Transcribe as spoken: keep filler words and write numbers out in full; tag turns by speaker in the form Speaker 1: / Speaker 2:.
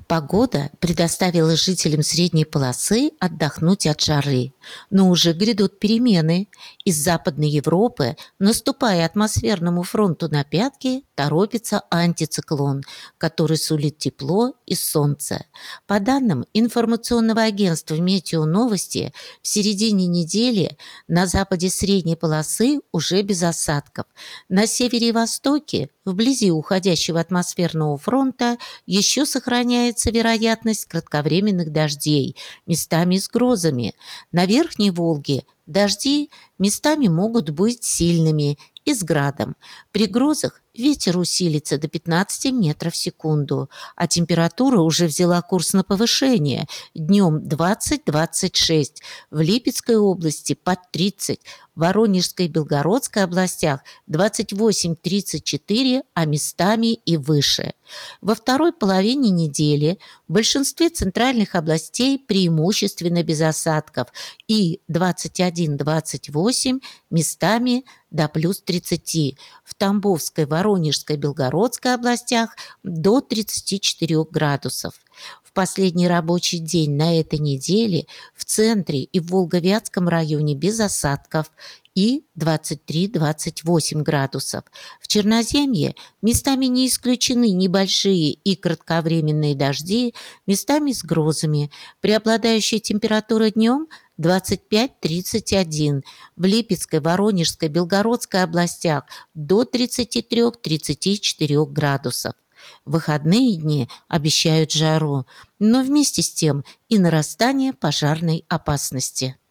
Speaker 1: Погода предоставила жителям средней полосы отдохнуть от жары, но уже грядут перемены. Из Западной Европы, наступая атмосферному фронту на пятки, торопится антициклон, который сулит тепло и солнце. По данным информационного агентства «Метеоновости», в середине недели на западе средней полосы уже без осадков. На севере и востоке, вблизи уходящего атмосферного фронта, еще сохраняется вероятность кратковременных дождей, местами с грозами. На Верхней Волге дожди местами могут быть сильными и с градом. При грозах ветер усилится до пятнадцати метров в секунду, а температура уже взяла курс на повышение. Днем двадцать - двадцать шесть, в Липецкой области под тридцать, в Воронежской и Белгородской областях двадцать восемь - тридцать четыре, а местами и выше. Во второй половине недели в большинстве центральных областей преимущественно без осадков и двадцать один - двадцать восемь, местами до плюс тридцати. В Тамбовской, Воронежской, Белгородской областях до тридцати четырёх градусов. В последний рабочий день на этой неделе в центре и в Волговятском районе без осадков и двадцать три - двадцать восемь градусов. В Черноземье местами не исключены небольшие и кратковременные дожди, местами с грозами. Преобладающая температура днем двадцать пять - тридцать один, в Липецкой, Воронежской, Белгородской областях до тридцати трёх - тридцати четырёх градусов. В выходные дни обещают жару, но вместе с тем и нарастание пожарной опасности.